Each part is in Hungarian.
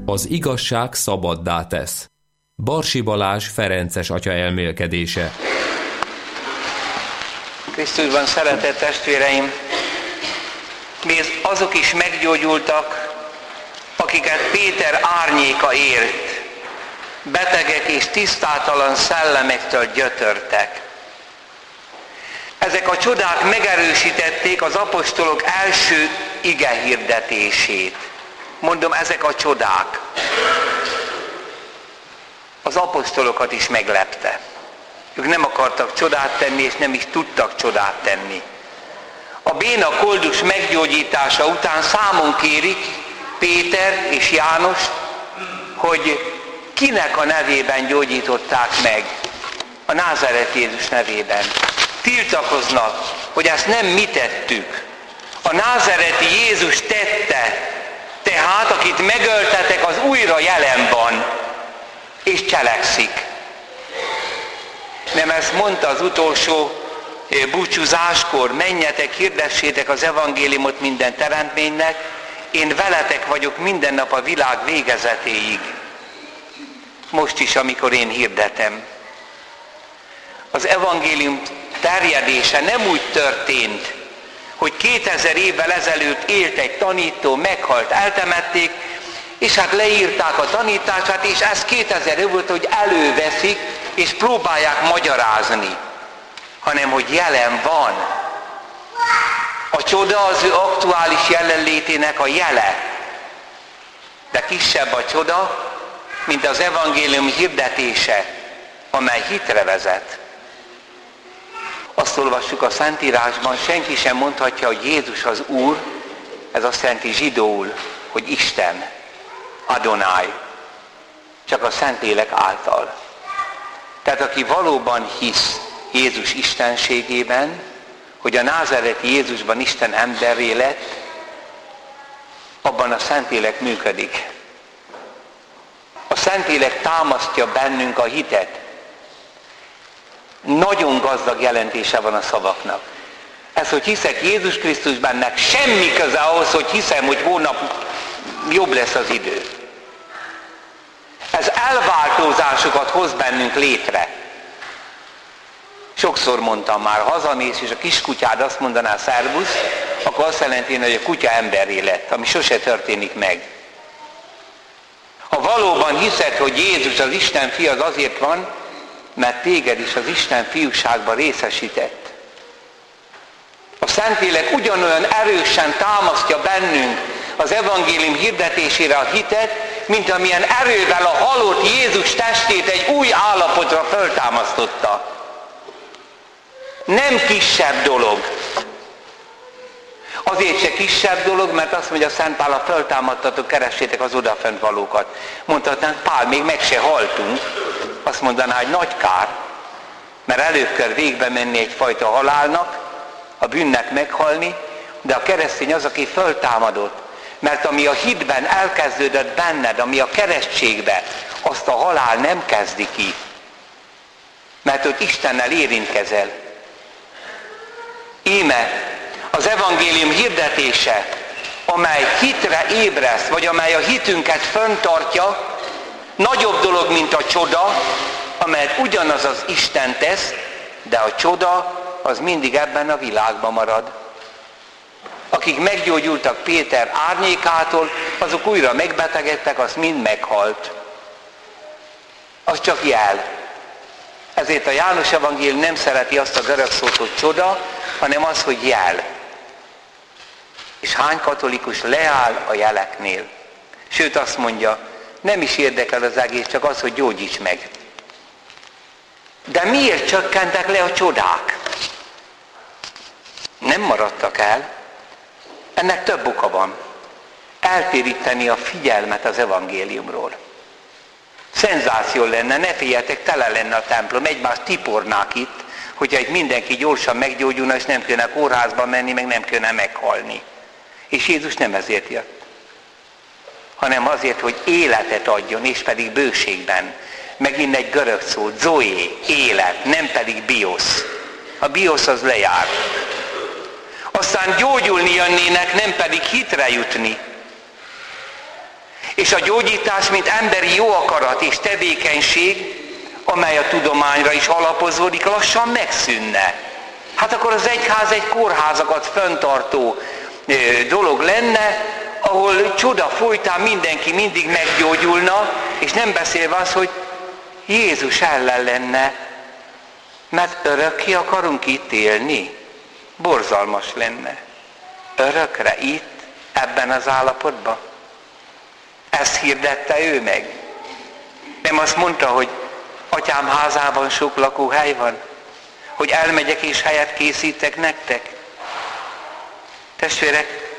Az igazság szabaddá tesz. Barsi Balázs ferences atya elmélkedése. Krisztusban szeretett testvéreim, még azok is meggyógyultak, akiket Péter árnyéka ért, betegek és tisztátalan szellemektől gyötörtek. Ezek a csodák megerősítették az apostolok első igehirdetését. Mondom, ezek a csodák az apostolokat is meglepte. Ők nem akartak csodát tenni, és nem is tudtak csodát tenni. A béna koldus meggyógyítása után számon kérik Péter és János, hogy kinek a nevében gyógyították meg, a názáreti Jézus nevében. Tiltakoznak, hogy ezt nem mi tettük. A názáreti Jézus tette, tehát akit megöltetek, az újra jelen van, és cselekszik. Nem ezt mondta az utolsó búcsúzáskor, menjetek, hirdessétek az evangéliumot minden teremtménynek, én veletek vagyok minden nap a világ végezetéig. Most is, amikor én hirdetem. Az evangélium terjedése nem úgy történt, hogy 2000 évvel ezelőtt élt egy tanító, meghalt, eltemették, és hát leírták a tanítását, és ez 2000 év volt, hogy előveszik, és próbálják magyarázni, hanem hogy jelen van. A csoda az ő aktuális jelenlétének a jele. De kisebb a csoda, mint az evangélium hirdetése, amely hitre vezet. Azt olvassuk a Szentírásban, senki sem mondhatja, hogy Jézus az Úr, ez azt jelenti zsidóul, hogy Isten, Adonai, csak a Szentlélek által. Tehát aki valóban hisz Jézus istenségében, hogy a názáreti Jézusban Isten emberré lett, abban a Szentlélek működik. A Szentlélek támasztja bennünk a hitet. Nagyon gazdag jelentése van a szavaknak. Ez, hogy hiszek Jézus Krisztusban, nek semmi köze ahhoz, hogy hiszem, hogy holnap jobb lesz az idő. Ez elváltozásokat hoz bennünk létre. Sokszor mondtam már, hazamész, és a kiskutyád azt mondaná szervusz, akkor azt jelenti, hogy a kutya emberré lett, ami sose történik meg. Ha valóban hiszed, hogy Jézus az Isten fia, az azért van, mert téged is az Isten fiúságban részesített. A Szentlélek ugyanolyan erősen támasztja bennünk az evangélium hirdetésére a hitet, mint amilyen erővel a halott Jézus testét egy új állapotra föltámasztotta. Nem kisebb dolog. Azért se kisebb dolog, mert azt mondja Szent Pál, ha föltámadtatok, keressétek az odafent valókat. Mondhatnánk, Pál, még meg se haltunk. Azt mondaná, hogy nagy kár, mert előbb kell végbe menni egyfajta halálnak, a bűnnek meghalni, de a keresztény az, aki föltámadott. Mert ami a hitben elkezdődött benned, ami a keresztségbe, azt a halál nem kezdi ki. Mert ott Istennel érintkezel. Íme az evangélium hirdetése, amely hitre ébreszt, vagy amely a hitünket fenntartja, nagyobb dolog, mint a csoda, amelyet ugyanaz az Isten tesz, de a csoda az mindig ebben a világban marad. Akik meggyógyultak Péter árnyékától, azok újra megbetegedtek, az mind meghalt. Az csak jel. Ezért a János evangélium nem szereti azt a görög szót, hogy csoda, hanem az, hogy jel. És hány katolikus leáll a jeleknél? Sőt azt mondja, nem is érdekel az egész, csak az, hogy gyógyíts meg. De miért csökkentek le a csodák? Nem maradtak el. Ennek több oka van. Eltéríteni a figyelmet az evangéliumról. Szenzáció lenne, ne féljetek, tele lenne a templom, egymást tipornák itt, hogyha itt mindenki gyorsan meggyógyulna, és nem kéne kórházba menni, meg nem kéne meghalni. És Jézus nem ezért jött, hanem azért, hogy életet adjon, és pedig bőségben. Megint egy görög szó, zoé, élet, nem pedig biosz. A biosz az lejár. Aztán gyógyulni jönnének, nem pedig hitre jutni. És a gyógyítás, mint emberi jó akarat és tevékenység, amely a tudományra is alapozódik, lassan megszűnne. Hát akkor az egyház egy kórházakat fenntartó dolog lenne, ahol csoda folytán mindenki mindig meggyógyulna, és nem beszélve az, hogy Jézus ellen lenne, mert örökké akarunk itt élni. Borzalmas lenne. Örökre itt, ebben az állapotban. Ezt hirdette ő meg. Nem azt mondta, hogy Atyám házában sok lakóhely van, hogy elmegyek és helyet készítek nektek. Testvérek,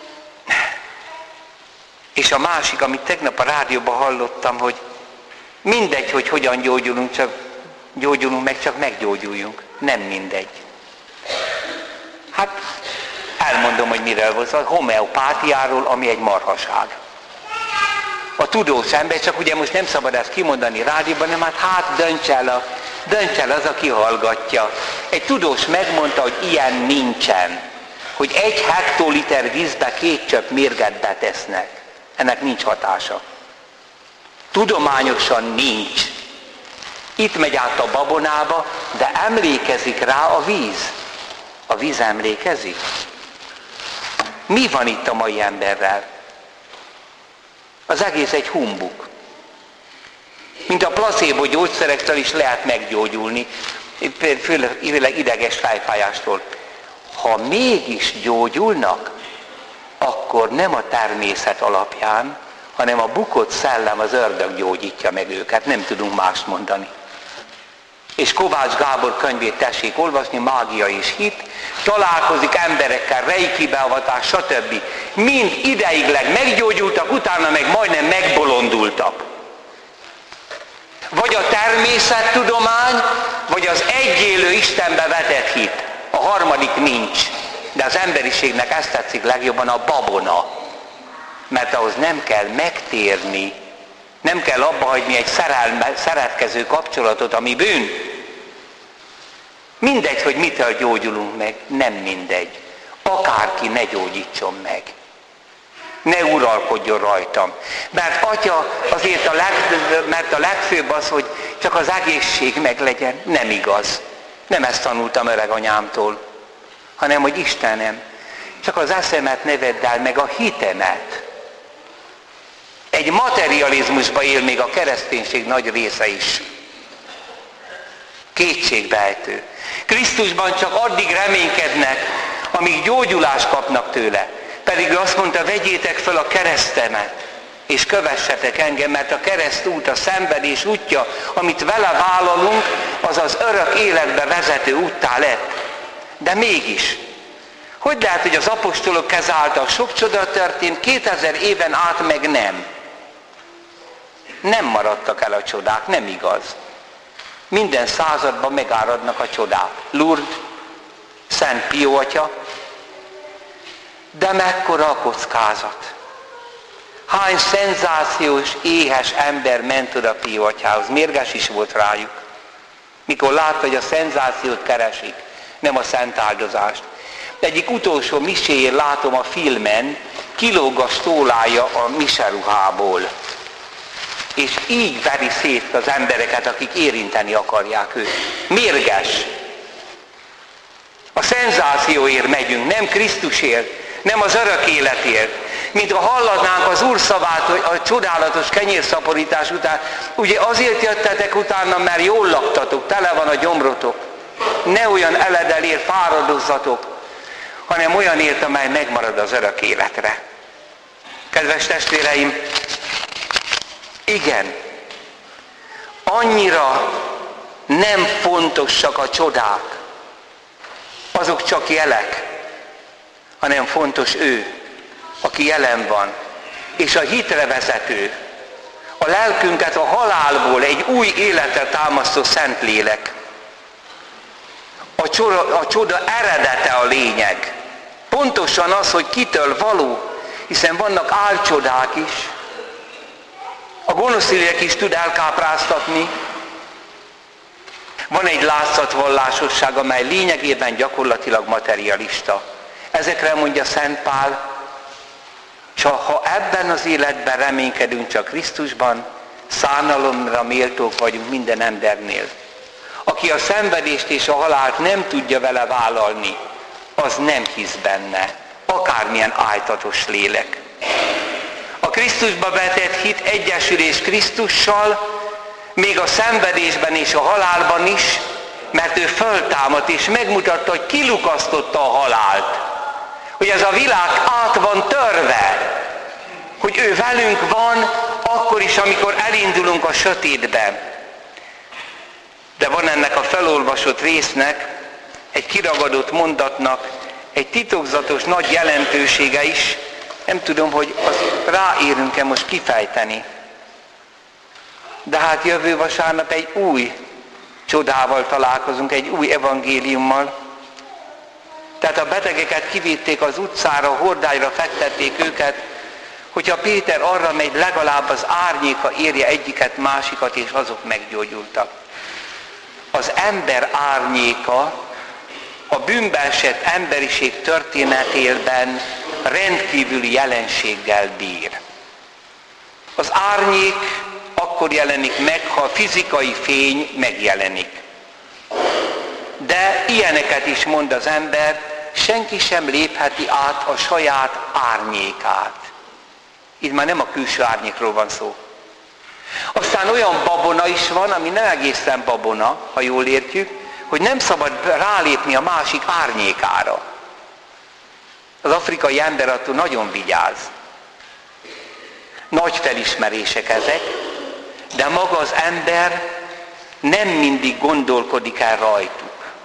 és a másik, amit tegnap a rádióban hallottam, hogy mindegy, hogy hogyan gyógyulunk meg, csak meggyógyuljunk. Nem mindegy. Hát elmondom, hogy miről volt, a homeopátiáról, ami egy marhaság. A tudós ember, csak ugye most nem szabad ezt kimondani rádióban, nem, hát dönts el az, aki hallgatja. Egy tudós megmondta, hogy ilyen nincsen, hogy 1 hektoliter vízbe 2 csöpp mérget betesznek. Ennek nincs hatása. Tudományosan nincs. Itt megy át a babonába, de emlékezik rá a víz. A víz emlékezik. Mi van itt a mai emberrel? Az egész egy humbug. Mint a placebo gyógyszerektől is lehet meggyógyulni, főleg ideges fejfájástól. Ha mégis gyógyulnak, akkor nem a természet alapján, hanem a bukott szellem, az ördög gyógyítja meg őket. Nem tudunk mást mondani. És Kovács Gábor könyvét tessék olvasni, Mágia és hit, találkozik emberekkel, reiki beavatás, stb. Mind ideigleg meggyógyultak, utána meg majdnem megbolondultak. Vagy a természettudomány, vagy az egyélő Istenbe vetett hit. A harmadik nincs. De az emberiségnek ezt tetszik legjobban, a babona. Mert ahhoz nem kell megtérni, nem kell abba hagyni egy szeretkező kapcsolatot, ami bűn. Mindegy, hogy mitől gyógyulunk meg, nem mindegy. Akárki ne gyógyítson meg. Ne uralkodjon rajtam. Mert Atya, azért mert a legfőbb az, hogy csak az egészség meglegyen. Nem igaz. Nem ezt tanultam öreganyámtól, hanem hogy Istenem, csak az eszemet ne vedd el, meg a hitemet. Egy materializmusba él még a kereszténység nagy része is. Kétségbeejtő. Krisztusban csak addig reménykednek, amíg gyógyulást kapnak tőle. Pedig ő azt mondta, vegyétek fel a keresztemet, és kövessetek engem, mert a keresztút, a szenvedés útja, amit vele vállalunk, az az örök életbe vezető úttá lett. De mégis, hogy lehet, hogy az apostolok keze által sok csoda történt, 2000 éven át meg nem? Nem maradtak el a csodák, nem igaz. Minden században megáradnak a csodák. Lourdes, Szent Pió atya, de mekkora a kockázat. Hány szenzációs, éhes ember ment oda Pió atyához, mérges is volt rájuk. Mikor látta, hogy a szenzációt keresik, nem a szent áldozást. Egyik utolsó miséjén látom a filmen, kilóg a stólája a miseruhából. És így veri szét az embereket, akik érinteni akarják őt. Mérges. A szenzációért megyünk, nem Krisztusért, nem az örök életért. Mint ha hallatnánk az Úr szavát, hogy a csodálatos kenyérszaporítás után, ugye azért jöttetek utána, mert jól laktatok, tele van a gyomrotok. Ne olyan eledelért fáradozzatok, hanem olyanért, amely megmarad az örök életre. Kedves testvéreim, igen, annyira nem fontosak a csodák, azok csak jelek, hanem fontos ő, aki jelen van, és a hitre vezető, a lelkünket a halálból egy új életre támasztó Szentlélek. A csoda eredete a lényeg. Pontosan az, hogy kitől való, hiszen vannak álcsodák is. A gonosz lélek is tud elkápráztatni. Van egy látszatvallásosság, amely lényegében gyakorlatilag materialista. Ezekre mondja Szent Pál, ha ebben az életben reménykedünk csak Krisztusban, szánalomra méltók vagyunk minden embernél. Aki a szenvedést és a halált nem tudja vele vállalni, az nem hisz benne, akármilyen ájtatos lélek. A Krisztusba vetett hit egyesülés Krisztussal, még a szenvedésben és a halálban is, mert ő föltámadt és megmutatta, hogy kilukasztotta a halált. Hogy ez a világ át van törve, hogy ő velünk van, akkor is, amikor elindulunk a sötétbe. De van ennek a felolvasott résznek, egy kiragadott mondatnak, egy titokzatos nagy jelentősége is, nem tudom, hogy ráérünk-e most kifejteni. De hát jövő vasárnap egy új csodával találkozunk, egy új evangéliummal. Tehát a betegeket kivitték az utcára, hordályra fektették őket, hogyha Péter arra megy, legalább az árnyéka érje egyiket, másikat, és azok meggyógyultak. Az ember árnyéka a bűnbe esett emberiség történetében rendkívüli jelenséggel bír. Az árnyék akkor jelenik meg, ha a fizikai fény megjelenik. De ilyeneket is mond az ember, senki sem lépheti át a saját árnyékát. Itt már nem a külső árnyékról van szó. Aztán olyan babona is van, ami nem egészen babona, ha jól értjük, hogy nem szabad rálépni a másik árnyékára. Az afrikai ember attól nagyon vigyáz. Nagy felismerések ezek, de maga az ember nem mindig gondolkodik el rajtuk.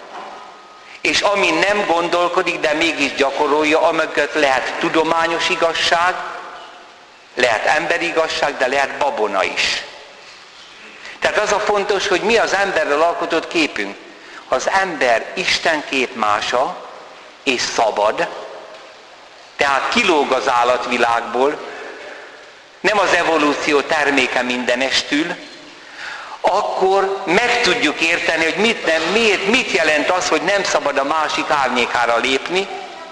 És ami nem gondolkodik, de mégis gyakorolja, amögött lehet tudományos igazság, lehet emberi igazság, de lehet babona is. Tehát az a fontos, hogy mi az emberrel alkotott képünk. Az ember Isten képmása és szabad, tehát kilóg az állatvilágból, nem az evolúció terméke mindenestül, akkor meg tudjuk érteni, hogy mit jelent az, hogy nem szabad a másik árnyékára lépni,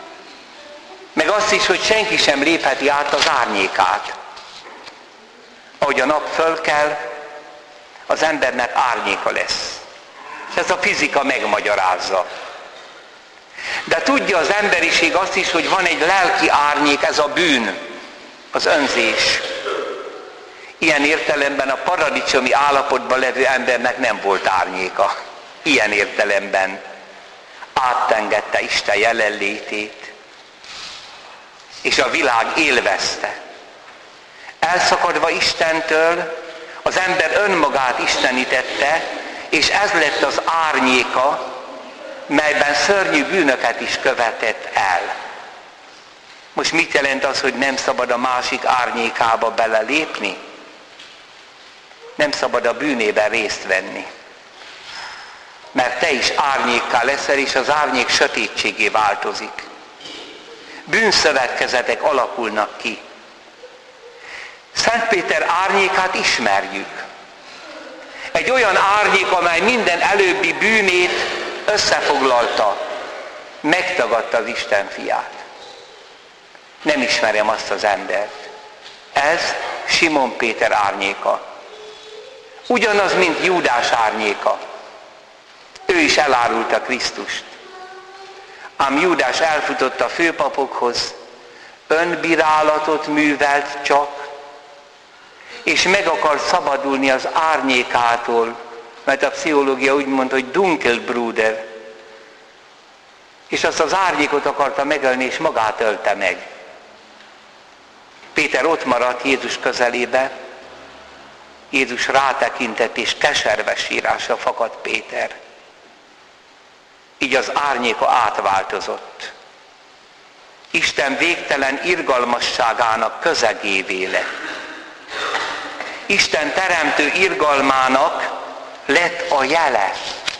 meg azt is, hogy senki sem lépheti át az árnyékát. Ahogy a nap fölkel, az embernek árnyéka lesz. És ez a fizika megmagyarázza. De tudja az emberiség azt is, hogy van egy lelki árnyék, ez a bűn, az önzés. Ilyen értelemben a paradicsomi állapotban levő embernek nem volt árnyéka. Ilyen értelemben áttengette Isten jelenlétét, és a világ élvezte. Elszakadva Istentől, az ember önmagát istenítette, és ez lett az árnyéka, melyben szörnyű bűnöket is követett el. Most mit jelent az, hogy nem szabad a másik árnyékába belelépni? Nem szabad a bűnében részt venni. Mert te is árnyékká leszel, és az árnyék sötétségé változik. Bűnszövetkezetek alakulnak ki. Szent Péter árnyékát ismerjük. Egy olyan árnyék, amely minden előbbi bűnét összefoglalta. Megtagadta az Isten fiát. Nem ismerem azt az embert. Ez Simon Péter árnyéka. Ugyanaz, mint Júdás árnyéka. Ő is elárulta Krisztust. Ám Júdás elfutott a főpapokhoz, önbírálatot művelt csak, és meg akar szabadulni az árnyékától, mert a pszichológia úgy mondta, hogy Dunkelbruder. És azt az árnyékot akarta megölni, és magát ölte meg. Péter ott maradt Jézus közelébe, Jézus rátekintett, és keserves sírásra fakadt Péter. Így az árnyéka átváltozott. Isten végtelen irgalmasságának közegévé lett. Isten teremtő irgalmának lett a jele.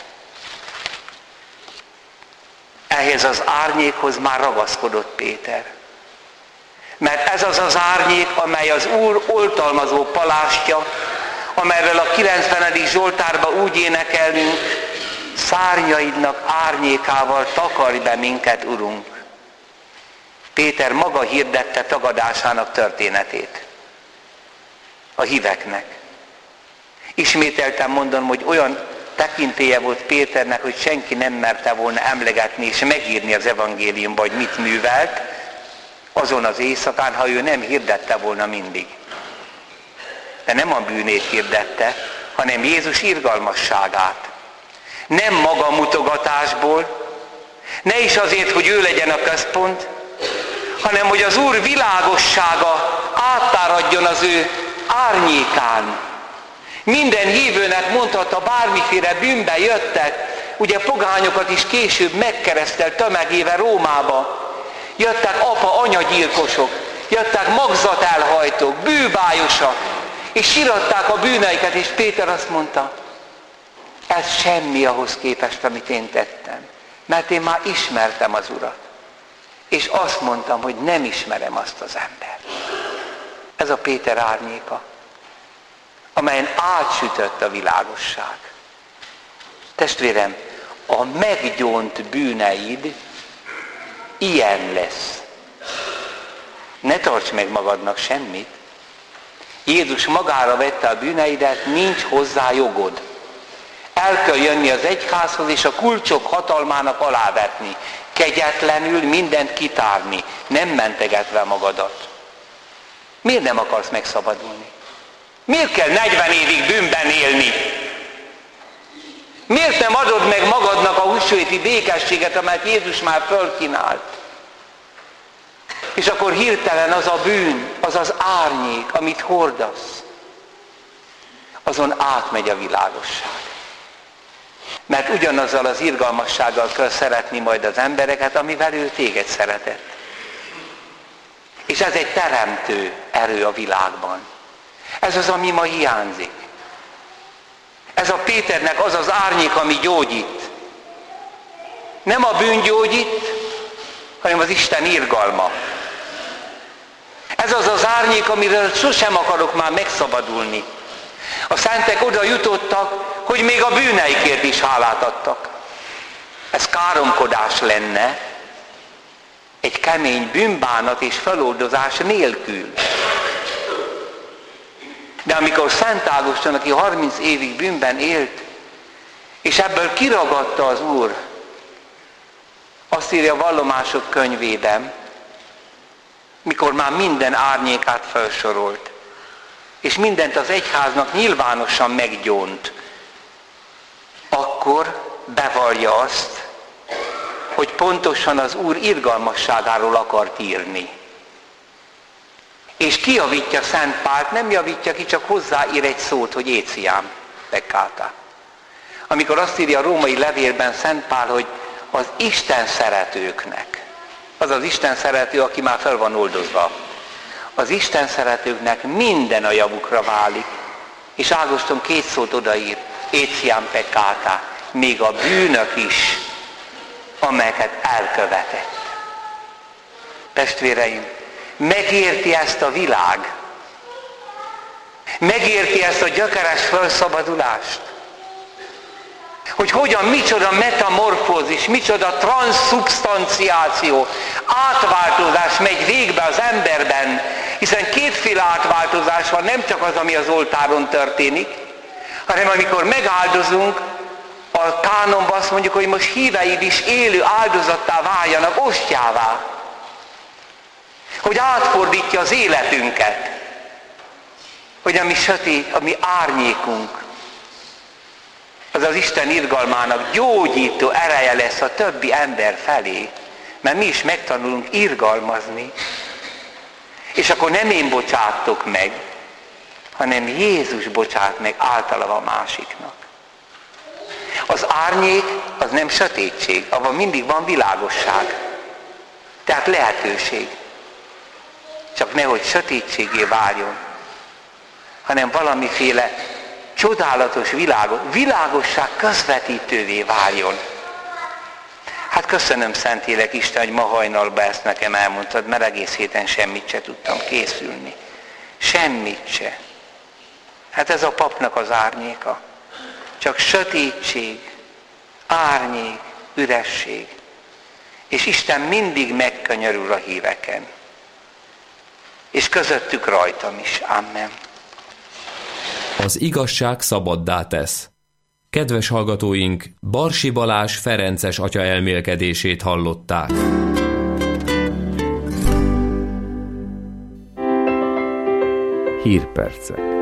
Ehhez az árnyékhoz már ragaszkodott Péter. Mert ez az az árnyék, amely az Úr oltalmazó palástja, amelyről a 90. Zsoltárban úgy énekelünk, szárnyaidnak árnyékával takarj be minket, Urunk. Péter maga hirdette tagadásának történetét a híveknek. Ismételten mondom, hogy olyan tekintélye volt Péternek, hogy senki nem merte volna emlegetni és megírni az evangéliumban, hogy mit művelt azon az éjszakán, ha ő nem hirdette volna mindig. De nem a bűnét hirdette, hanem Jézus irgalmasságát. Nem maga mutogatásból, ne is azért, hogy ő legyen a központ, hanem hogy az Úr világossága áttáradjon az ő árnyékán. Minden hívőnek mondhatta, bármiféle bűnbe jöttek, ugye pogányokat is később megkeresztelt tömegével Rómába. Jöttek apa-anyagyilkosok, jöttek magzatelhajtók, bűbájosak, és siratták a bűneiket, és Péter azt mondta, ez semmi ahhoz képest, amit én tettem. Mert én már ismertem az Urat. És azt mondtam, hogy nem ismerem azt az embert. Ez a Péter árnyéka, amelyen átsütött a világosság. Testvérem, a meggyónt bűneid ilyen lesz. Ne tarts meg magadnak semmit. Jézus magára vette a bűneidet, nincs hozzá jogod. El kell jönni az egyházhoz, és a kulcsok hatalmának alávetni. Kegyetlenül mindent kitárni, nem mentegetve magadat. Miért nem akarsz megszabadulni? Miért kell 40 évig bűnben élni? Miért nem adod meg magadnak a húsvéti békességet, amelyet Jézus már fölkínált? És akkor hirtelen az a bűn, az az árnyék, amit hordasz, azon átmegy a világosság. Mert ugyanazzal az irgalmassággal kell szeretni majd az embereket, amivel ő téged szeretett. És ez egy teremtő erő a világban. Ez az, ami ma hiányzik. Ez a Péternek az az árnyék, ami gyógyít. Nem a bűn gyógyít, hanem az Isten irgalma. Ez az az árnyék, amiről sosem akarok már megszabadulni. A szentek oda jutottak, hogy még a bűneikért is hálát adtak. Ez káromkodás lenne egy kemény bűnbánat és feloldozás nélkül. De amikor Szent Ágoston, aki 30 évig bűnben élt, és ebből kiragadta az Úr, azt írja a Vallomások könyvében, mikor már minden árnyékát felsorolt, és mindent az egyháznak nyilvánosan meggyónt, akkor bevallja azt, hogy pontosan az Úr irgalmasságáról akart írni. És kijavítja Szent Pált, nem javítja ki, csak hozzáír egy szót, hogy Etiam peccata. Amikor azt írja a római levélben Szent Pál, hogy az Isten szeretőknek, az az Isten szerető, aki már fel van oldozva, az Isten szeretőknek minden a javukra válik, és Ágoston 2 szót odaír, Etiam peccata, még a bűnök is, amelyeket elkövetett. Testvéreim, megérti ezt a világ? Megérti ezt a gyökeres felszabadulást? Hogy hogyan, micsoda metamorfózis, micsoda transzszubstanciáció, átváltozás megy végbe az emberben, hiszen kétféle átváltozás van, nem csak az, ami az oltáron történik, hanem amikor megáldozunk, a kánonban azt mondjuk, hogy most híveid is élő áldozattá váljanak, ostjává. Hogy átfordítja az életünket. Hogy ami sötét, ami árnyékunk, az az Isten irgalmának gyógyító ereje lesz a többi ember felé, mert mi is megtanulunk irgalmazni. És akkor nem én bocsátok meg, hanem Jézus bocsát meg általában a másiknak. Az árnyék az nem sötétség, abban mindig van világosság. Tehát lehetőség. Csak nehogy sötétségé váljon, hanem valamiféle csodálatos világosság közvetítővé váljon. Hát köszönöm, Szentlélek Isten, hogy ma hajnalban ezt nekem elmondtad, mert egész héten semmit se tudtam készülni. Semmit se. Hát ez a papnak az árnyéka. Csak sötétség, árnyék, üresség. és Isten mindig megkönyörül a híveken. És közöttük rajtam is. Amen. Az igazság szabaddá tesz. Kedves hallgatóink, Barsi Balázs ferences atya elmélkedését hallották. Hírpercek.